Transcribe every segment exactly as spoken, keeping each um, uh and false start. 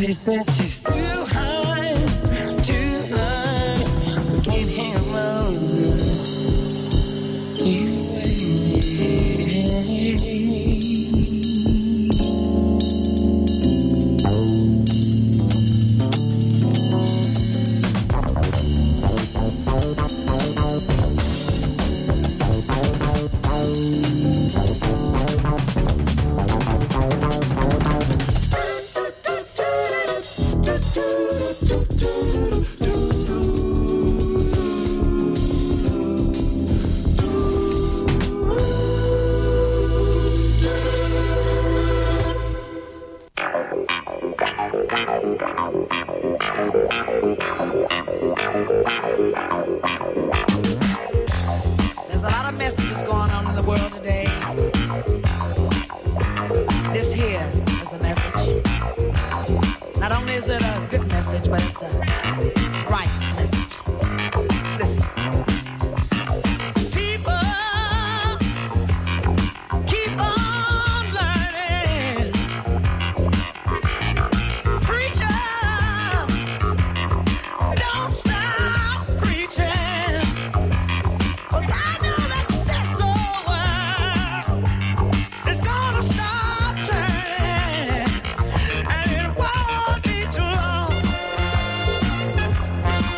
She said she's too high, too high. We can't hang around either way. There's a lot of messages going on in the world today. This here is a message. Not only is it a good message, but it's a right message. Listen. People keep on learning. Preacher, don't stop preaching. 'Cause I know that this old world is gonna stop turning, and it won't be too long.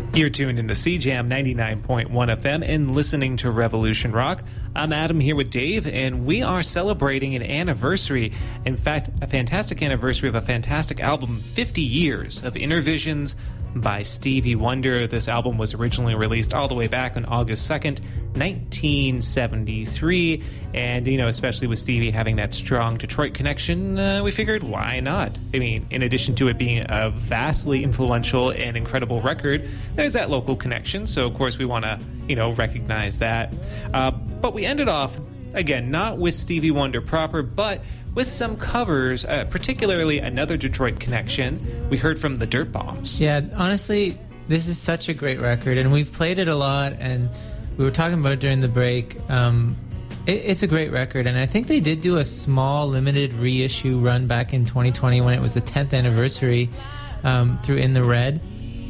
You're tuned into C Jam ninety-nine point one F M and listening to Revolution Rock. I'm Adam here with Dave, and we are celebrating an anniversary. In fact, a fantastic anniversary of a fantastic album, fifty years of Innervisions by Stevie Wonder. This album was originally released all the way back on August second, nineteen seventy-three. And, you know, especially with Stevie having that strong Detroit connection, uh, we figured, why not? I mean, in addition to it being a vastly influential and incredible record, there's that local connection. So, of course, we want to, you know, recognize that. Uh, but we ended off, again, not with Stevie Wonder proper, but with some covers, uh, particularly another Detroit connection. We heard from the Dirt Bombs. Yeah, honestly, this is such a great record, and we've played it a lot, and we were talking about it during the break. Um, it, it's a great record, and I think they did do a small, limited reissue run back in twenty twenty when it was the tenth anniversary um, through In the Red.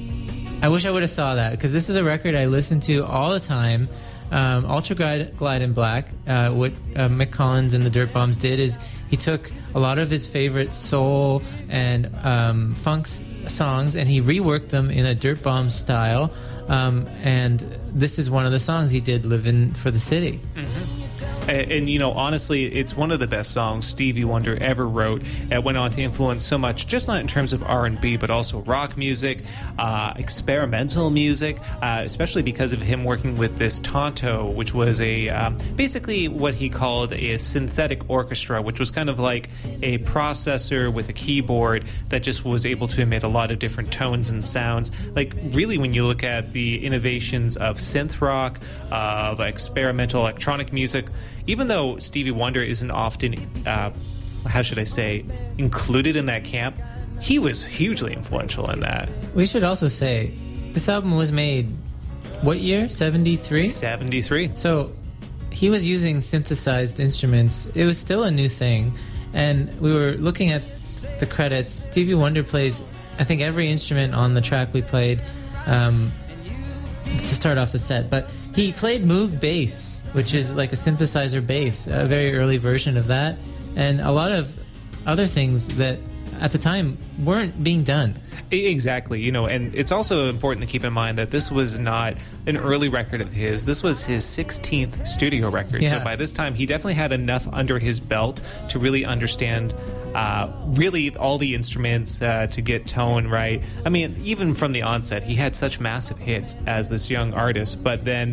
I wish I would have saw that, because this is a record I listen to all the time. Um, Ultra Glide, Glide in Black, uh, what uh, Mick Collins and the Dirt Bombs did is he took a lot of his favorite soul and um, funk songs and he reworked them in a Dirt Bombs style. Um, and this is one of the songs he did, Livin' for the City. Mm-hmm. And, and, you know, honestly, it's one of the best songs Stevie Wonder ever wrote. It went on to influence so much, just not in terms of R and B, but also rock music, uh, experimental music, uh, especially because of him working with this Tonto, which was a um, basically what he called a synthetic orchestra, which was kind of like a processor with a keyboard that just was able to emit a lot of different tones and sounds. Like, really, when you look at the innovations of synth rock, of experimental electronic music, even though Stevie Wonder isn't often, uh, how should I say, included in that camp, he was hugely influential in that. We should also say, this album was made, what year? seventy-three? seventy-three. So, he was using synthesized instruments. It was still a new thing. And we were looking at the credits. Stevie Wonder plays, I think, every instrument on the track we played um, to start off the set. But he played Moog bass, which is like a synthesizer bass, a very early version of that, and a lot of other things that at the time weren't being done. Exactly, you know, and it's also important to keep in mind that this was not an early record of his. This was his sixteenth studio record. Yeah. So by this time, he definitely had enough under his belt to really understand uh, really all the instruments, uh, to get tone right. I mean, even from the onset, he had such massive hits as this young artist, but then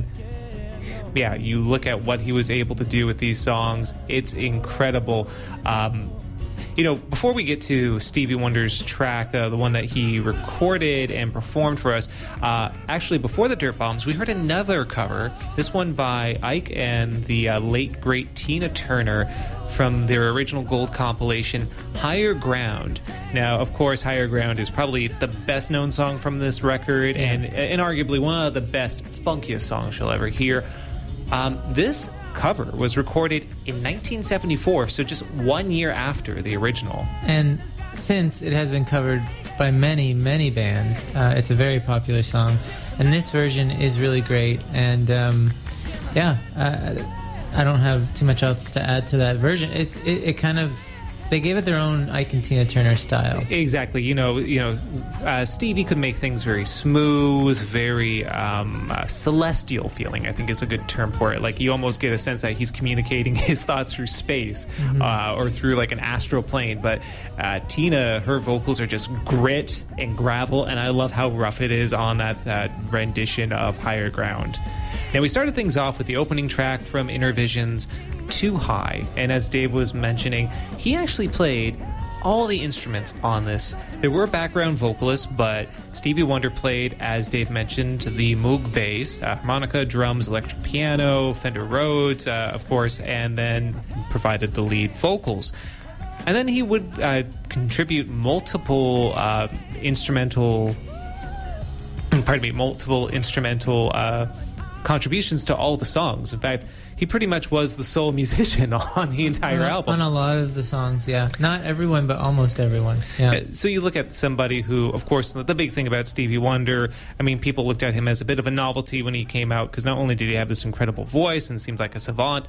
yeah, you look at what he was able to do with these songs, it's incredible. Um, you know, before we get to Stevie Wonder's track, uh, the one that he recorded and performed for us, uh, actually before the Dirt Bombs, we heard another cover, this one by Ike and the uh, late, great Tina Turner from their original gold compilation, Higher Ground. Now, of course, Higher Ground is probably the best-known song from this record, yeah. and, and arguably one of the best, funkiest songs you'll ever hear. Um, this cover was recorded in nineteen seventy-four, so just one year after the original. And since it has been covered by many, many bands, uh, it's a very popular song. And this version is really great. And um, yeah, uh, I don't have too much else to add to that version. It's it, it kind of... They gave it their own Ike and Tina Turner style. Exactly. You know, you know, uh, Stevie could make things very smooth, very um, uh, celestial feeling, I think is a good term for it. Like, you almost get a sense that he's communicating his thoughts through space, mm-hmm. uh, or through like an astral plane. But uh, Tina, her vocals are just grit and gravel, and I love how rough it is on that uh, rendition of Higher Ground. Now, we started things off with the opening track from Innervisions, Too High. And as Dave was mentioning, he actually played all the instruments on this. There were background vocalists, but Stevie Wonder played, as Dave mentioned, the Moog bass, uh, harmonica, drums, electric piano, Fender Rhodes, uh, of course, and then provided the lead vocals. And then he would uh, contribute multiple uh, instrumental, pardon me, multiple instrumental uh, contributions to all the songs. In fact, he pretty much was the sole musician on the entire on, album. On a lot of the songs, yeah. Not everyone, but almost everyone. Yeah. So you look at somebody who, of course, the big thing about Stevie Wonder, I mean, people looked at him as a bit of a novelty when he came out, because not only did he have this incredible voice and seemed like a savant,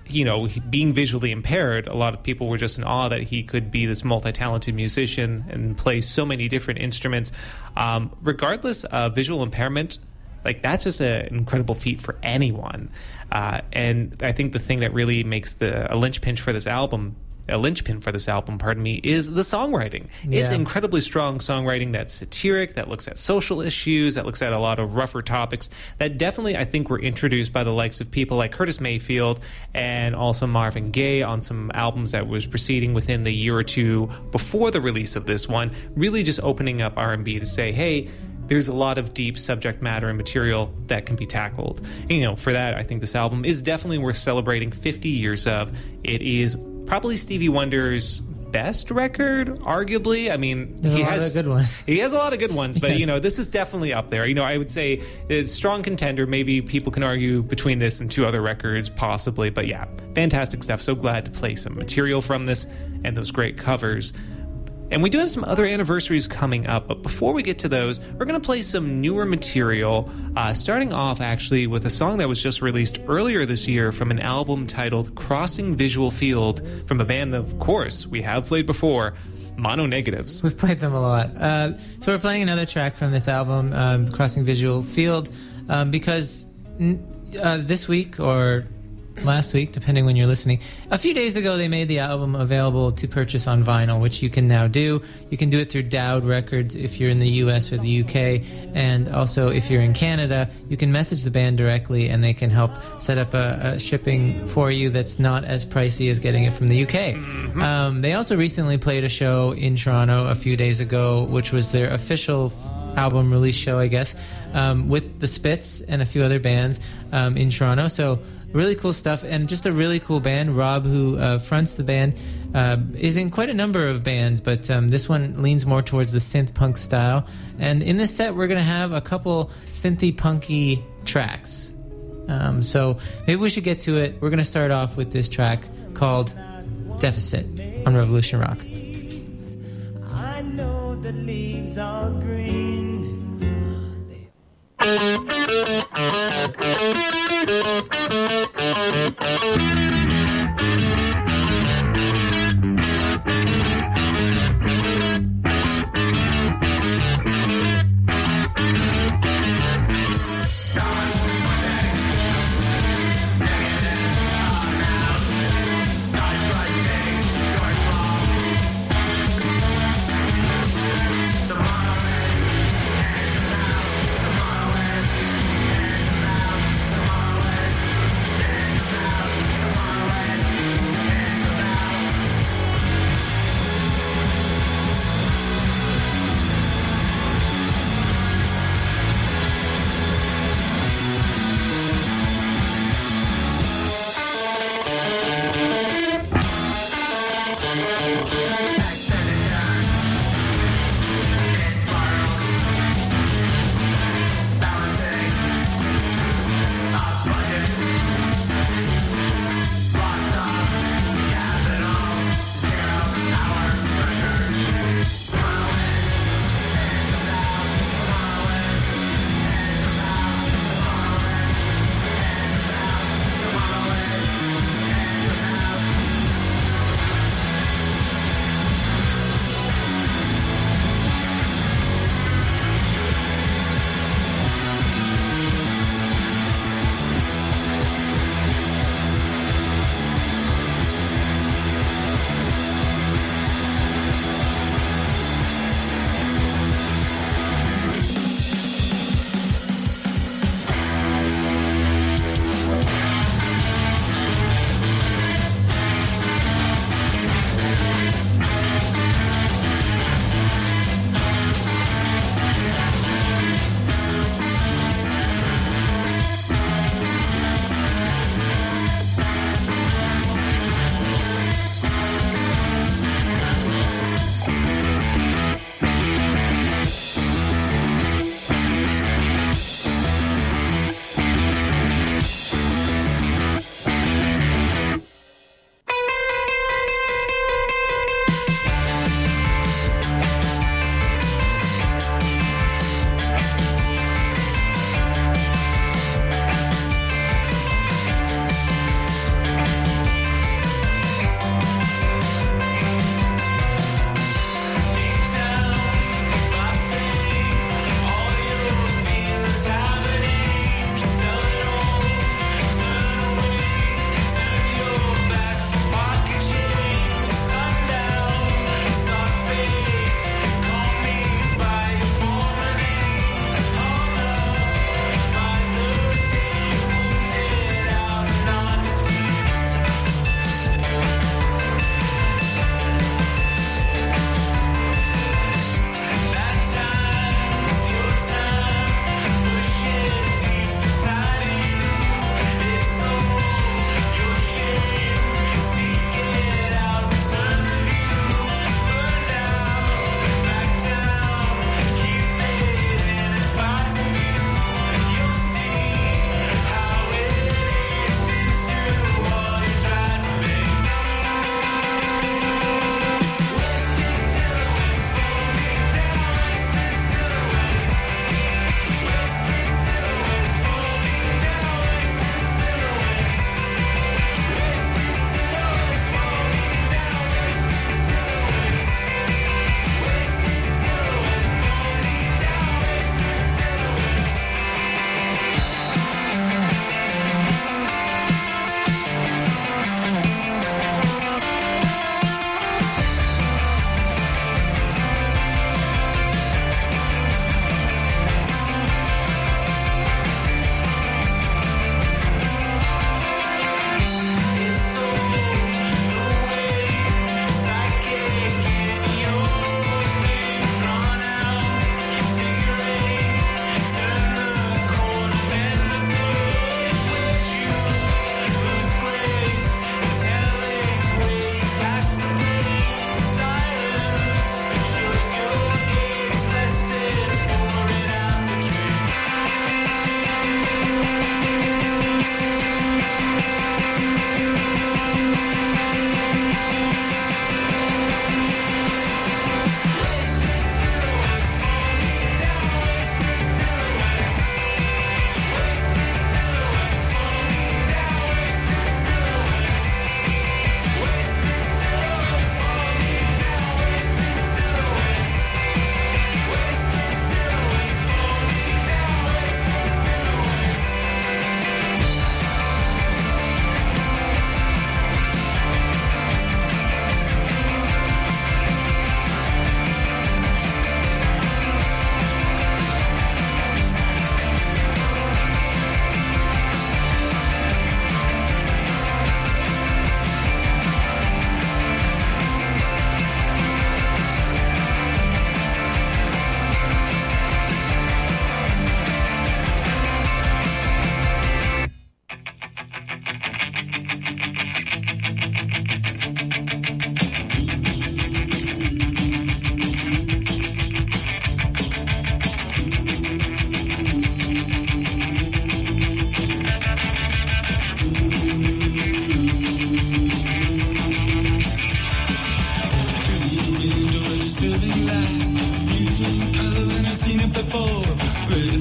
you know, he- being visually impaired, a lot of people were just in awe that he could be this multi-talented musician and play so many different instruments. Um, regardless of visual impairment, like that's just an incredible feat for anyone. Uh, and I think the thing that really makes the a linchpin for this album, a linchpin for this album, pardon me, is the songwriting. It's Yeah. incredibly strong songwriting that's satiric, that looks at social issues, that looks at a lot of rougher topics, that definitely, I think, were introduced by the likes of people like Curtis Mayfield and also Marvin Gaye on some albums that was proceeding within the year or two before the release of this one, really just opening up R and B to say, hey, there's a lot of deep subject matter and material that can be tackled. And, you know, for that, I think this album is definitely worth celebrating fifty years of. It is probably Stevie Wonder's best record, arguably. I mean, There's he a lot has of good ones. He has a lot of good ones, but Yes. you know, this is definitely up there. You know, I would say it's strong contender. Maybe people can argue between this and two other records, possibly. But yeah, fantastic stuff. So glad to play some material from this and those great covers. And we do have some other anniversaries coming up, but before we get to those, we're going to play some newer material, uh, starting off actually with a song that was just released earlier this year from an album titled Crossing Visual Field from a band that, of course, we have played before, Mono Negatives. We've played them a lot. Uh, so we're playing another track from this album, um, Crossing Visual Field, um, because n- uh, this week or last week, depending when you're listening, a few days ago they made the album available to purchase on vinyl, which you can now do. You can do it through Dowd Records if you're in the U S or the U K, and also if you're in Canada, you can message the band directly and they can help set up a, a shipping for you that's not as pricey as getting it from the U K. Mm-hmm. Um, they also recently played a show in Toronto a few days ago, which was their official album release show, I guess, um, with the Spits and a few other bands um, in Toronto. So really cool stuff, and just a really cool band. Rob, who uh, fronts the band, uh, is in quite a number of bands, but um, this one leans more towards the synth punk style. And in this set, we're going to have a couple synthy punky tracks. Um, so maybe we should get to it. We're going to start off with this track called Deficit on Revolution Rock. I know the leaves are green. Tomorrow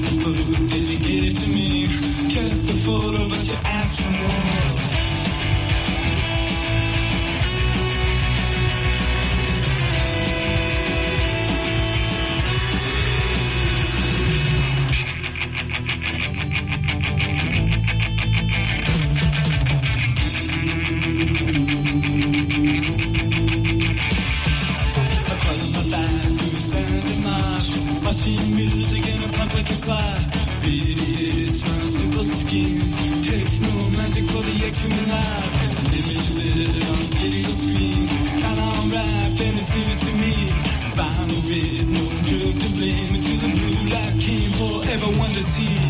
book that you gave to me. Kept the photo, but you asked for more. Machine music in a public reply. Idiots, my simple scheme takes no magic for the human life. It's an image lit on a video screen, and I'm wrapped and it's nearest to me. Final red, no drug to blame. Until the blue light came for everyone to see.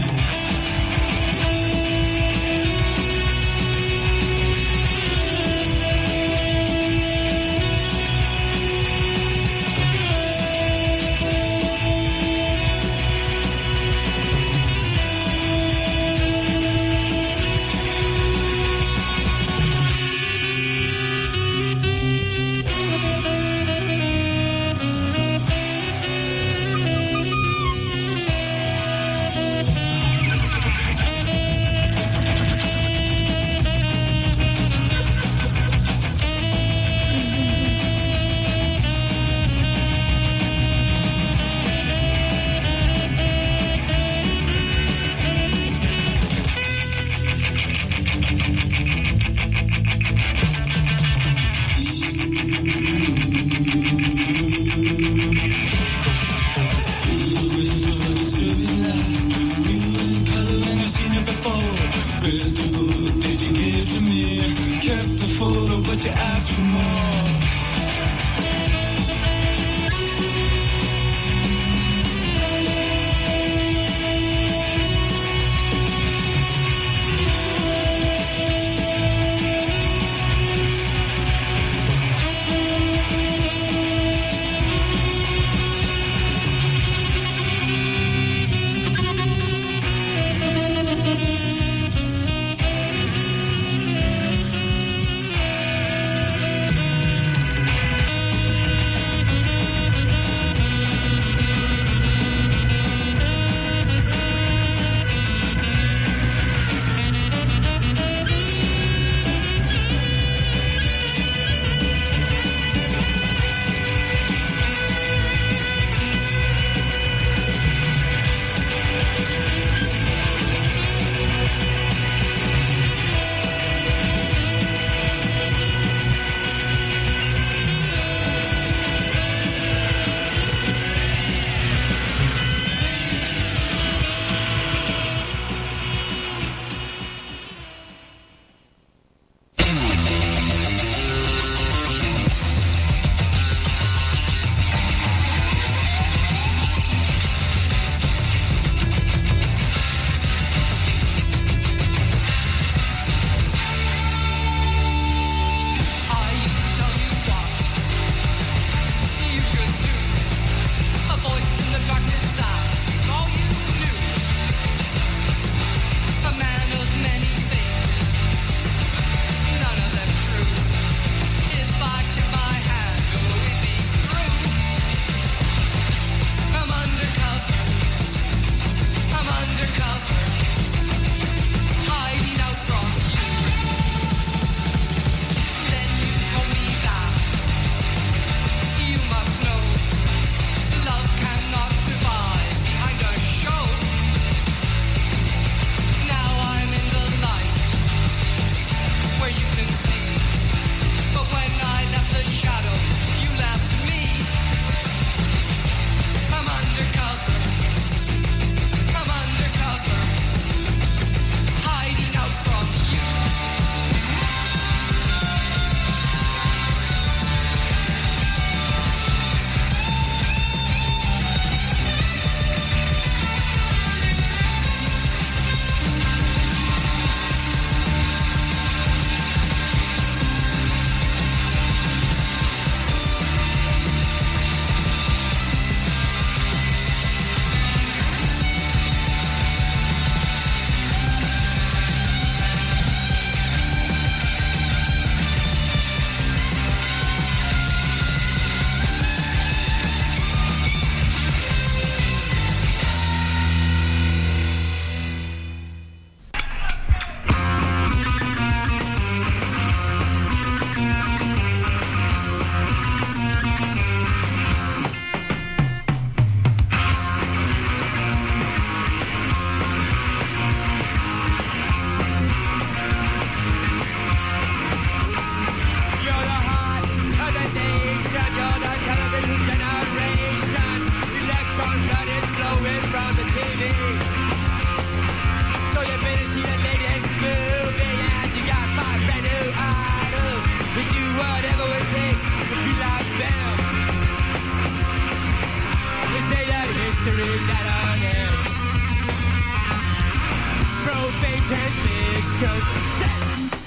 transmission set.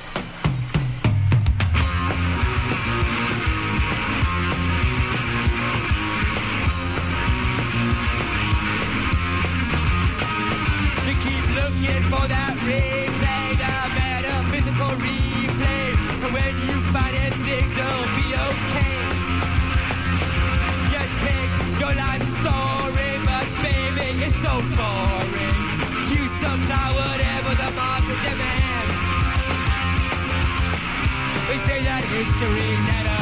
You keep looking for that replay, the metaphysical replay, and when you find it, things will be okay. You take your life story, but baby, it's so boring. You supply whatever the market demands. We say that history's not a